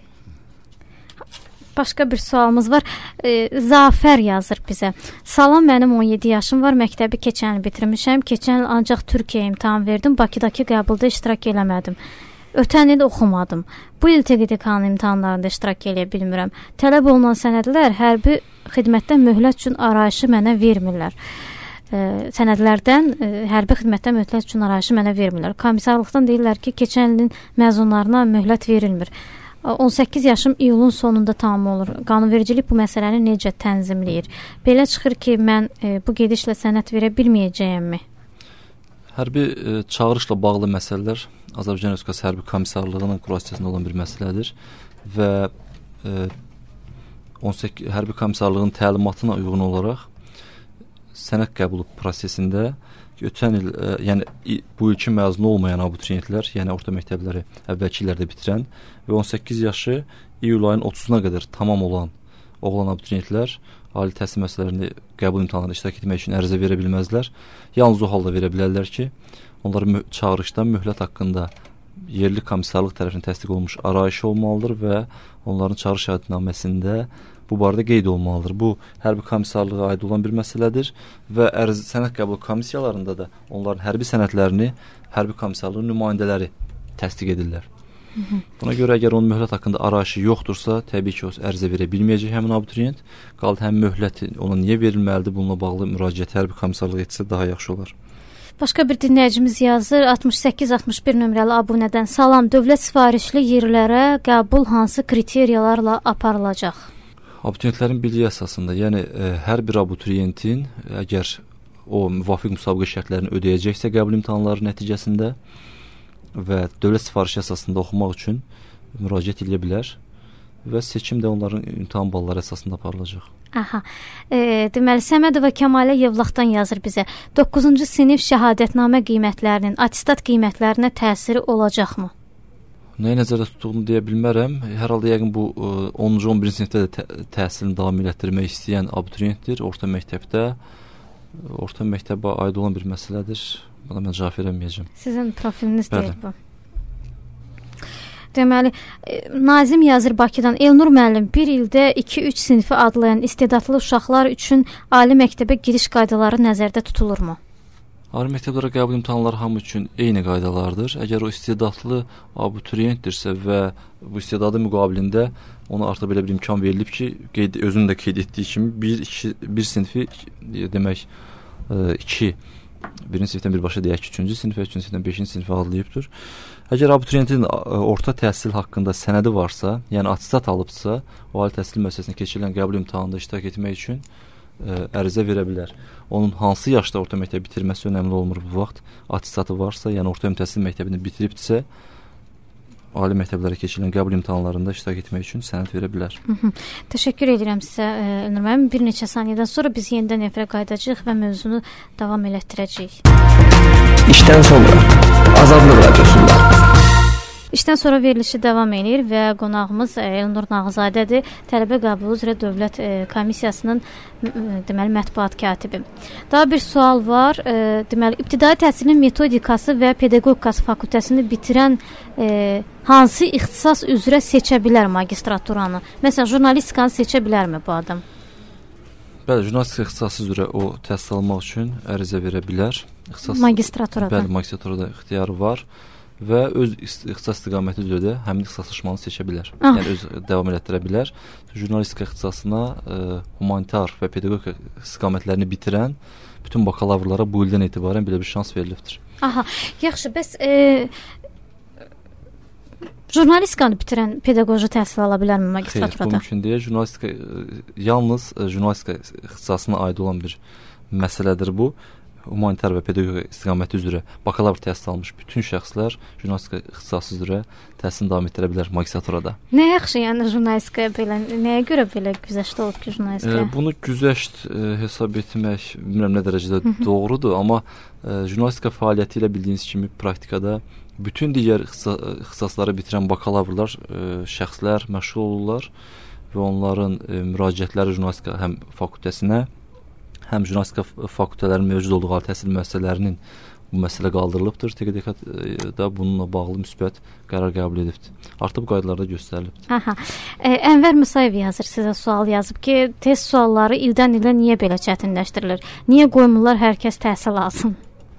başqa bir sualımız var. E, Zafər yazır bizə. Salam, mənim on yeddi yaşım var, məktəbi keçən il bitirmişəm. Keçən il ancaq Türkiyə imtahan verdim, Bakıdakı qəbulda iştirak eləmədim. Ötən il oxumadım. Bu il T Q D K-nın imtahanlarında iştirak eləyə bilmirəm. Tələb olunan sənədlər hərbi xidmətdən möhlət üçün arayışı mənə vermirlər. E, sənədlərdən e, hərbi xidmətdən möhlət üçün arayışı mənə vermirlər. Komissarlıqdan deyirlər ki, keçən ilin məzunlarına möhlət verilmir. on səkkiz yaşım iyulun sonunda tamam olur. Qanunvericilik bu məsələni necə tənzimləyir? Belə çıxır ki, mən e, bu gedişlə sənəd verə bilməyəcəyəmmi? Hərbi e, çağırışla bağlı məsələlər Azərbaycan Respublikası Hərbi Komissarlığının qurasiyasında olan bir məsələdir və e, on səkkiz Hərbi Komissarlığının təlimatına uyğun olaraq sənəd qəbulu prosesində ötən il, e, yəni bu ilkin məzun olmayan abituriyentlər, yəni orta məktəbləri əvvəlki illərdə bitirən və on səkkiz yaşı iyul ayının otuzuna qədər tamam olan oğlan abituriyentlər ali təhsil müəssisələrində qəbul imtahanlarında iştirak etmək üçün ərizə verə bilməzlər. Yalnız o halda verə bilərlər ki, onları mü çağırışdan möhlət haqqında yerli komissarlıq tərəfindən təsdiq olunmuş arayışı olmalıdır və onların çağırış şahidnaməsində bu barədə qeyd olmalıdır. Bu hərbi komissarlığa aid olan bir məsələdir və ərizə sənəd qəbul komissiyalarında da onların hərbi sənədlərini hərbi komissarlığın nümayəndələri təsdiq edirlər. Hı -hı. Buna görə əgər onun möhlət haqqında arayışı yoxdursa, təbii ki, o ərizə verə bilməyəcək həmin abituriyent. Qaldı həmin möhləti ona niyə verilməlidir, bununla bağlı müraciət hərbi komissarlığa etsə daha yaxşı olar. Başqa bir dinləyicimiz yazır, altmış səkkiz altmış bir nömrəli abunədən salam, dövlət sifarişli yerlərə qəbul hansı kriteriyalarla aparılacaq? Abituriyentlərin biliyi əsasında, yəni ə, hər bir abituriyentin əgər o müvafiq müsabiqə şərtlərini ödəyəcəksə qəbul imtahanları nəticəsində və dövlət sifarişi əsasında oxumaq üçün müraciət edə bilər və seçim də onların imtahan balları əsasında aparılacaq. Aha. E, deməli Səmədova Kəmalə Yevlaxdan yazır bizə. doqquzuncu sinif şəhadətnamə qiymətlərinin attestat qiymətlərinə təsiri olacaqmı? Nəyə nəzərdə tutduğunu deyə bilmərəm. Hər halda yəqin bu onuncu on birinci sinifdə də tə təhsilini davam etdirmək istəyən abituriyentdir. Orta məktəbdə orta məktəbə aid olan bir məsələdir. Buna mən cavab verəməyəcəm. Sizin profiliniz deyil bu. Deməli, Nazim yazır Bakıdan. Elnur müəllim, bir ildə iki üç sinifi adlayan istedadlı uşaqlar üçün ali məktəbə giriş qaydaları nəzərdə tutulurmu? Ali məktəblərə qəbul imtahanları hamı üçün eyni qaydalardır. Əgər o istedadlı abituriyentdirsə və bu istedadı müqabilində ona artıq belə bir imkan verilib ki, qeyd, özünün də qeyd etdiyi kimi bir, iki, bir sinifi demək iki, birinci sinifdən birbaşa deyək ki, üçüncü sinifə, üçüncü sinifdən beşinci sinifə adlayıbdır. Əgər abituriyentin orta təhsil haqqında sənədi varsa, yəni attestat alıbsa, o ali təhsil müəssisəsində keçirilən qəbul imtahanında iştirak etmək üçün ə, ərizə verə bilər. Onun hansı yaşda orta məktəbi bitirməsi önəmli olmur bu vaxt. Attestatı varsa, yəni orta təhsil məktəbini bitiribdirsə, ali məktəblərə keçirilən qəbul imtahanlarında iştirak etmək üçün sənəd verə bilər. Hı -hı. Təşəkkür edirəm sizə Elnur müəllim. Bir neçə saniyədən sonra biz yenidən efirə qayıdacağıq və mövzunu davam elətdirəcəyik. İşdən sonra Azadlıq Radiosunda. İşdən sonra verilişi davam edir və qonağımız Elnur Nağızadədir. Tələbə qəbulu üzrə Dövlət e, Komissiyasının e, deməli mətbuat katibi. Daha bir sual var. E, deməli ibtidai təhsilin metodikası və pedaqogikası fakültəsini bitirən e, hansı ixtisas üzrə seçə bilər magistraturanı? Məsələn, jurnalistikanı seçə bilərmi bu adam? Bəli, jurnalistika ixtisası üzrə o təhsil almaq üçün ərizə verə bilər. İxtisas, magistraturada. Bəli, magistraturada ixtiyarı var və öz ixtisas istiqaməti üzrə də həmin ixtisaslaşmanı seçə bilər. Ah. Yəni öz davam etdirə bilər. Jurnalistika ixtisasına e, humanitar və pedaqogika istiqamətlərini bitirən bütün bakalavrlara bu ildən etibarən belə bir şans verilibdir. Aha, yaxşı, bəs e, jurnalistikanı bitirən pedaqoji təhsil ala bilərmi magistraturada? Xeyr, bu mümkün deyil. Jurnalistika e, yalnız e, jurnalistika ixtisasına aid olan bir məsələdir bu. Humanitar və pedaqogika istiqaməti üzrə bakalavr təhsil almış bütün şəxslər jurnalistika ixtisası üzrə təhsilini davam etdirə bilər magistraturada. Nə yaxşı, yəni jurnalistikaya belə, nəyə görə belə güzəşt olub ki jurnalistikaya? E, bunu güzəşt e, hesab etmək bilmirəm nə dərəcədə doğrudur, amma e, jurnalistika fəaliyyəti ilə bildiyiniz kimi praktikada bütün digər ixtisasları bitirən bakalavrlar e, şəxslər məşğul olurlar və onların e, müraciətləri jurnalistika həm fakültəsinə, həm jurnalistika fakültələrinin mövcud olduğu ali təhsil müəssisələrinin bu məsələ qaldırılıbdır. T Q D K da bununla bağlı müsbət qərar qəbul edibdir. Artıq bu qaydalarda göstərilibdir. Aha. E, Ənvər Musayev yazır, sizə sual yazıb ki, test sualları ildən ilə niyə belə çətinləşdirilir? Niyə qoymurlar hər kəs təhsil alsın?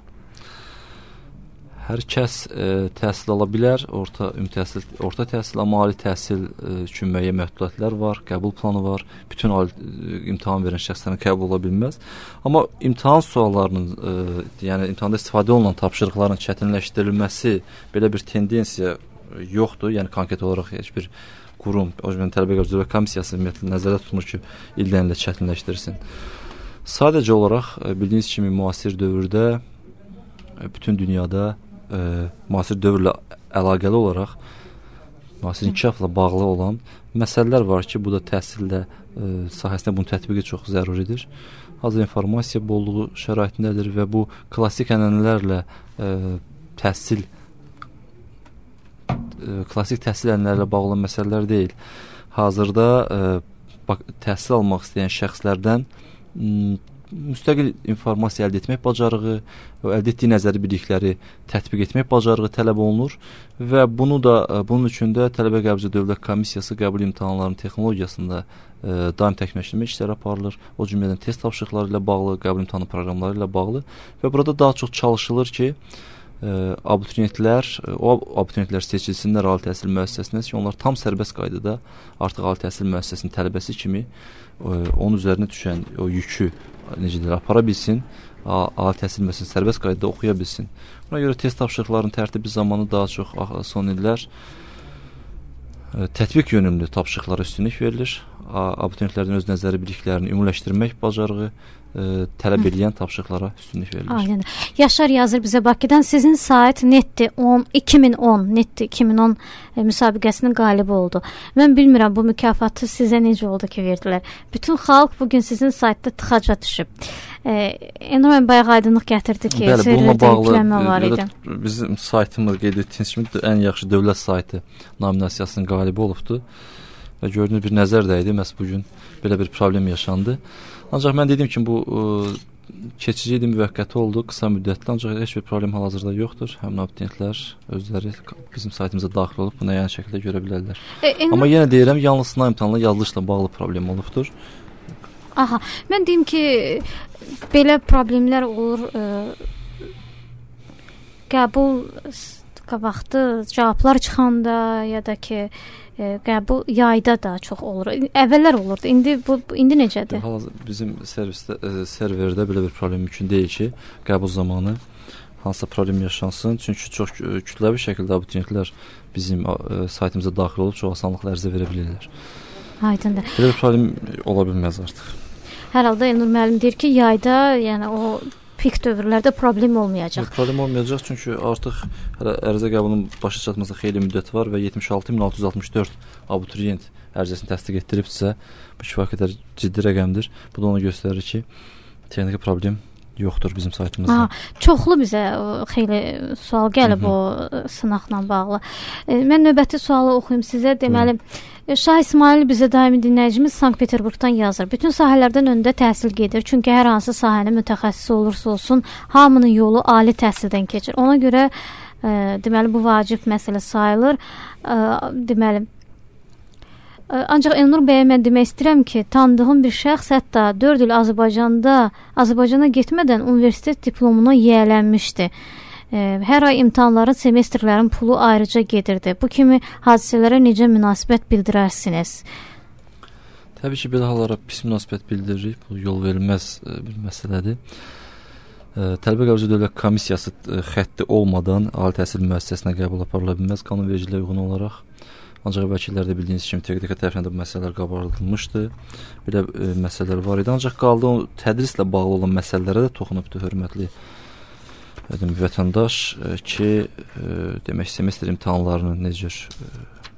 Hər kəs e, təhsil ala bilər, orta ümumtəhsil, orta təhsil, amma ali təhsil e, üçün müəyyən məhdudiyyətlər var, qəbul planı var. Bütün ali e, imtahan verən şəxslərin qəbul ola bilməz. Amma imtahan suallarının, e, yəni imtahanda istifadə olunan tapşırıqların çətinləşdirilməsi belə bir tendensiya yoxdur. Yəni konkret olaraq heç bir qurum, o cümlədən Tələbə Qəbul Komissiyası ümumiyyətlə nəzərdə tutulur ki, ildən ilə çətinləşdirsin. Sadəcə olaraq e, bildiyiniz kimi müasir dövrdə e, bütün dünyada Ə, müasir dövrlə əlaqəli olaraq müasir inkişafla bağlı olan məsələlər var ki, bu da təhsillə ə, sahəsində bunun tətbiqi çox zəruridir. Hazır informasiya bolluğu şəraitindədir və bu klassik ənənələrlə ə, təhsil ə, klassik təhsil ənənələrlə bağlı olan məsələlər deyil. Hazırda ə, bak, təhsil almaq istəyən şəxslərdən m, müstəqil informasiya əldə etmək bacarığı, əldə etdiyi nəzəri bilikləri tətbiq etmək bacarığı tələb olunur və bunu da bunun üçün də Tələbə Qəbul Dövlət Komissiyası qəbul imtahanlarının texnologiyasında ə, daim təkmilləşdirmə işləri aparılır. O cümlədən test tapşırıqları ilə bağlı, qəbul imtahanı proqramları ilə bağlı və burada daha çox çalışılır ki, abituriyentlər, o abituriyentlər seçilsinlər ali təhsil müəssisəsinə ki, onlar tam sərbəst qaydada artıq ali təhsil müəssisəsinin tələbəsi kimi onun üzərinə düşən o yükü necə deyirlər, apara bilsin, ali təhsil müəssisəsində sərbəst qaydada oxuya bilsin. Buna görə test tapşırıqlarının tərtibi zamanı daha çox son illər tətbiq yönümlü tapşırıqlara üstünlük verilir. Abituriyentlərdən öz nəzəri biliklərini ümumiləşdirmək bacarığı tələb edən tapşırıqlara üstünlük verilir. Aynen. Yaşar yazır bizə Bakıdan, sizin sayt Netdi iki min on Netdi iki min on e, müsabiqəsinin qalibi oldu. Mən bilmirəm bu mükafatı sizə necə oldu ki verdilər. Bütün xalq bugün sizin saytda tıxaca düşüb. E, Enrəm bayaq aydınlıq gətirdi ki, serverdə yüklənmə var idi. Bizim saytımız qeyd etdiyiniz kimi ən yaxşı dövlət saytı nominasiyasının qalibi olubdu və görünür bir nəzər dəydi. Məhz bugün belə bir problem yaşandı. Ancaq mən dediyim kimi bu ə, keçici idi, müvəqqəti oldu, qısa müddətli, ancaq heç bir problem hal-hazırda yoxdur. Həmin abituriyentlər özləri bizim saytımıza daxil olub bunu yəni şəkildə görə bilərlər. E, en... Amma yenə deyirəm, yalnız sınav imtahanla yazılışla bağlı problem olubdur. Aha, mən deyim ki, belə problemlər olur, ə, qəbul vaxtı cavablar çıxanda ya da ki e, qəbul yayda da çox olur. Əvvəllər olurdu. İndi bu indi necədir? Hal-hazırda bizim servisdə e, serverdə belə bir problem mümkün deyil ki, qəbul zamanı hansısa problem yaşansın. Çünki çox e, kütləvi şəkildə abituriyentlər bizim e, saytımıza daxil olub çox asanlıqla ərizə verə bilirlər. Aydındır. Belə bir problem ola bilməz artıq. Hər halda Elnur müəllim deyir ki, yayda, yəni o pik dövrlərdə problem olmayacaq. Problem olmayacaq çünki artıq hələ ərizə qəbulunun başa çatmasına xeyli müddət var və yetmiş altı min altı yüz altmış dörd abituriyent ərizəsini təsdiq etdiribsə, bu kifayət qədər ciddi rəqəmdir. Bu da onu göstərir ki, texniki problem yoxdur bizim saytımızda. Ha, çoxlu bizə xeyli sual gəlib Hı -hı. o sınaqla bağlı. E, mən növbəti sualı oxuyum sizə. Deməli, Hı. Şah İsmail bizə daimi dinləyicimiz Sankt-Peterburqdan yazır. Bütün sahələrdən öndə təhsil gedir. Çünki hər hansı sahənin mütəxəssisi olursa olsun, hamının yolu ali təhsildən keçir. Ona görə e, deməli bu vacib məsələ sayılır. E, deməli Ancaq Elnur bəyə mən demək istəyirəm ki, tanıdığım bir şəxs hətta dörd il Azərbaycanda, Azərbaycana getmədən universitet diplomuna yiyələnmişdi. Hər ay imtahanların, semestrlərin pulu ayrıca gedirdi. Bu kimi hadisələrə necə münasibət bildirərsiniz? Təbii ki, belə hallara pis münasibət bildiririk. Bu yol verilməz bir məsələdir. Tələbə qəbul dövlət komissiyası xətti olmadan ali təhsil müəssisəsinə qəbul aparıla bilməz qanunvericiliyə uyğun olaraq. Ancaq əvvəlkilərdə bildiyiniz kimi T Q D K tərəfindən də bu məsələlər qabardılmışdı. Belə e, məsələlər var idi. Ancaq qaldı o tədrislə bağlı olan məsələlərə də toxunubdu hörmətli dedim, vətəndaş e, ki, e, demək semestr imtahanlarının necə e,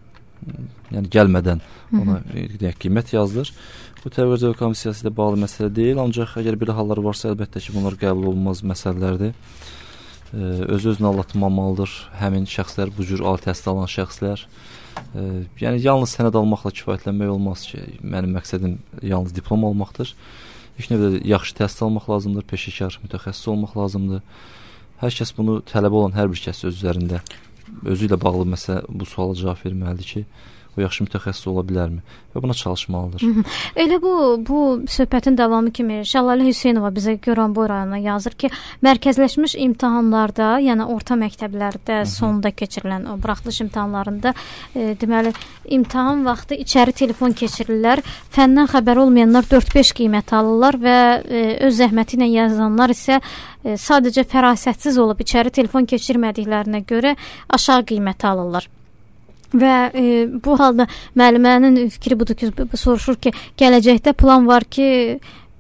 yəni gəlmədən ona e, qiymət yazılır. Bu Tələbə Qəbul Komissiyası ilə bağlı məsələ deyil. Ancaq əgər belə hallar varsa, əlbəttə ki, bunlar qəbul olunmaz məsələlərdir. E, öz-özünə aldatmamalıdır həmin şəxslər, bu cür ali təhsil alan şəxslər. Ee, yəni yalnız sənəd almaqla kifayətlənmək olmaz ki, mənim məqsədim yalnız diplom almaqdır. İlk növbədə yaxşı təhsil almaq lazımdır, peşəkar, mütəxəssis olmaq lazımdır. Hər kəs bunu tələbə olan hər bir kəs öz üzərində özü ilə bağlı məsələ bu suala cavab verməlidir ki, o yaxşı mütəxəssis ola bilərmi və buna çalışmalıdır. Hı -hı. Elə bu bu söhbətin davamı kimi Şəlalə Hüseynova bizə Goranboy rayonuna yazır ki, mərkəzləşmiş imtahanlarda, yəni orta məktəblərdə Hı -hı. sonda keçirilən o buraxılış imtahanlarında e, deməli imtahan vaxtı içəri telefon keçirirlər. Fəndən xəbər olmayanlar dörd beş qiymət alırlar və e, öz zəhməti ilə yazanlar isə e, sadəcə fərasətsiz olub içəri telefon keçirmədiklərinə görə aşağı qiymət alırlar. Və e, bu halda müəllimənin fikri budur ki, soruşur ki, gələcəkdə plan var ki,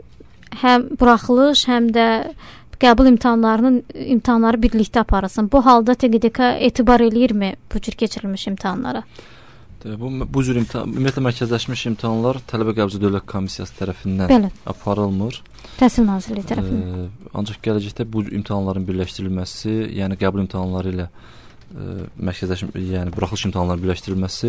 həm buraxılış, həm də qəbul imtahanlarının imtahanları birlikdə aparılsın. Bu halda T Q D K etibar eləyirmi bu cür keçirilmiş imtahanlara? Bu, bu cür imtahan, ümumiyyətlə mərkəzləşmiş imtahanlar Tələbə Qəbul Dövlət Komissiyası tərəfindən Bəli. aparılmır. Təhsil Nazirliyi tərəfindən. E, ancaq gələcəkdə bu imtahanların birləşdirilməsi, yəni qəbul imtahanları ilə mərkəzləşmə, yəni buraxılış imtahanlarının birləşdirilməsi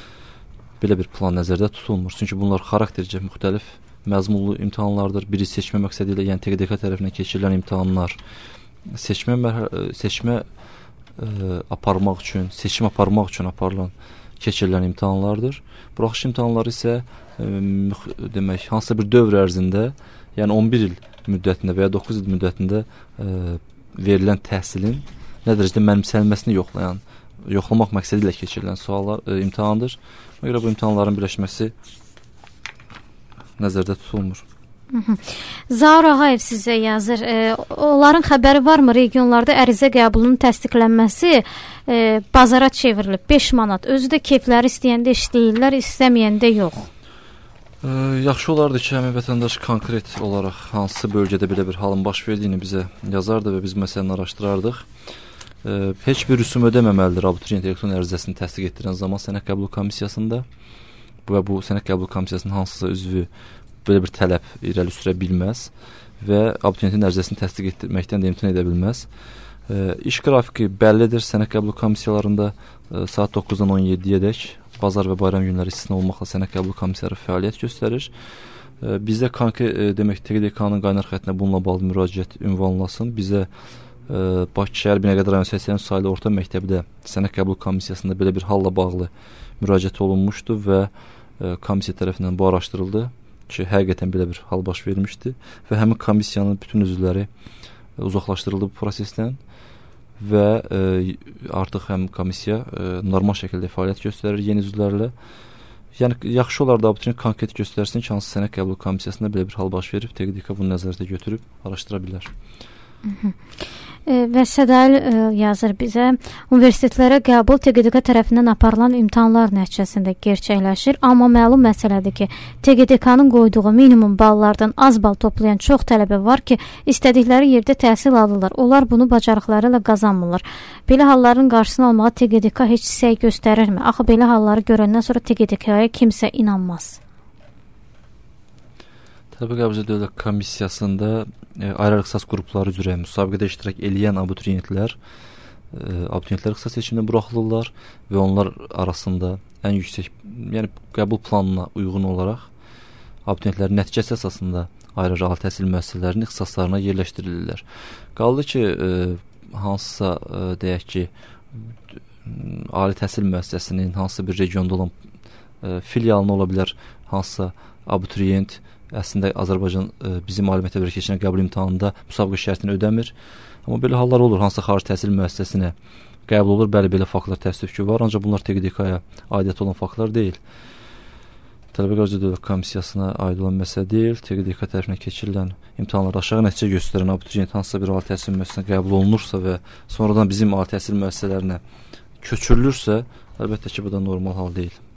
belə bir plan nəzərdə tutulmur. Çünki bunlar xaraktercə müxtəlif məzmunlu imtahanlardır. Biri seçmə məqsədi ilə, yəni T Q D K tərəfindən keçirilən imtahanlar seçmə seçmə ə, aparmaq üçün, seçim aparmaq üçün aparılan, keçirilən imtahanlardır. Buraxılış imtahanları isə ə, demək, hansısa bir dövr ərzində, yəni on bir il müddətində və ya doqquz il müddətində ə, verilən təhsilin nə dərəcədə mənimsənilməsini yoxlayan, yoxlamaq məqsədi ilə keçirilən suallar, e, imtahandır. Ona görə bu imtahanların birləşməsi nəzərdə tutulmur. Zaur Ağayev sizə yazır. E, onların xəbəri varmı regionlarda ərizə qəbulunun təsdiqlənməsi e, bazara çevrilib beş manat. Özü də keyfləri istəyəndə işləyirlər, istəməyəndə yox. E, yaxşı olardı ki, həmin vətəndaş konkret olaraq hansı bölgədə belə bir halın baş verdiyini bizə yazardı və biz məsələni araşdırardıq. E, heç bir rüsum ödəməməlidir abituriyent elektron ərizəsini təsdiq etdirən zaman sənəd qəbulu komissiyasında və bu sənəd qəbulu komissiyasının hansısa üzvü belə bir tələb irəli sürə bilməz və abituriyentin ərizəsini təsdiq etdirməkdən də imtina edə bilməz. E, iş qrafiki bəllidir. Sənəd qəbulu komissiyalarında e, saat doqquzdan on yediyədək bazar və bayram günləri istisna olmaqla sənəd qəbulu komissiyaları fəaliyyət göstərir. E, bizdə konkret e, demək T G D K-nın qaynar xəttinə bununla bağlı müraciət ünvanlasın. Bizə e, Bakı şəhər Binəqədi rayon səksən üç saylı orta məktəbdə sənəd qəbulu komissiyasında belə bir halla bağlı müraciət olunmuşdu və e, komissiya tərəfindən bu araşdırıldı ki, həqiqətən belə bir hal baş vermişdi və həmin komissiyanın bütün üzvləri uzaqlaşdırıldı bu prosesdən və e, artıq həmin komissiya e, normal şəkildə fəaliyyət göstərir yeni üzvlərlə. Yəni yaxşı olar da abituriyent konkret göstərsin ki, hansı sənəd qəbulu komissiyasında belə bir hal baş verib, T G D K bunu nəzərdə götürüb araşdıra bilər. E, və Sədail e, yazır bizə, universitetlərə qəbul T G D K tərəfindən aparılan imtahanlar nəticəsində gerçəkləşir, amma məlum məsələdir ki, T G D K-nın qoyduğu minimum ballardan az bal toplayan çox tələbə var ki, istədikləri yerdə təhsil alırlar, onlar bunu bacarıqları ilə qazanmırlar. Belə halların qarşısını almağa T G D K heç səy göstərirmi? Axı belə halları görəndən sonra T G D K-ya kimsə inanmaz. Tələbə qəbul dövlət komissiyasında e, ayrı ixtisas qrupları üzrə müsabiqədə iştirak edən abituriyentlər e, abituriyentlər ixtisas seçimində buraxılırlar və onlar arasında ən yüksək, yəni qəbul planına uyğun olaraq abituriyentlərin nəticəsi əsasında ayrı ali təhsil müəssisələrinin ixtisaslarına yerləşdirilirlər. Qaldı ki, e, hansısa e, deyək ki, ali təhsil müəssisəsinin hansısa bir regionda olan e, filialına ola bilər, hansısa abituriyent əslində Azərbaycan e, bizim ali məktəblərə keçirilən qəbul imtahanında müsabiqə şərtini ödəmir. Amma belə hallar olur, hansısa xarici təhsil müəssisəsinə qəbul olur. Bəli, belə faktlar təəssüf ki var, ancaq bunlar T G D K-ya aidiyyəti olan faktlar deyil. Tələbə qəbul dövlət komissiyasına aid olan məsələ deyil. T G D K tərəfindən keçirilən imtahanlarda aşağı nəticə göstərən abituriyent hansısa bir ali təhsil müəssisəsinə qəbul olunursa və sonradan bizim ali təhsil müəssisələrinə köçürülürsə, əlbəttə ki, bu da normal hal deyil.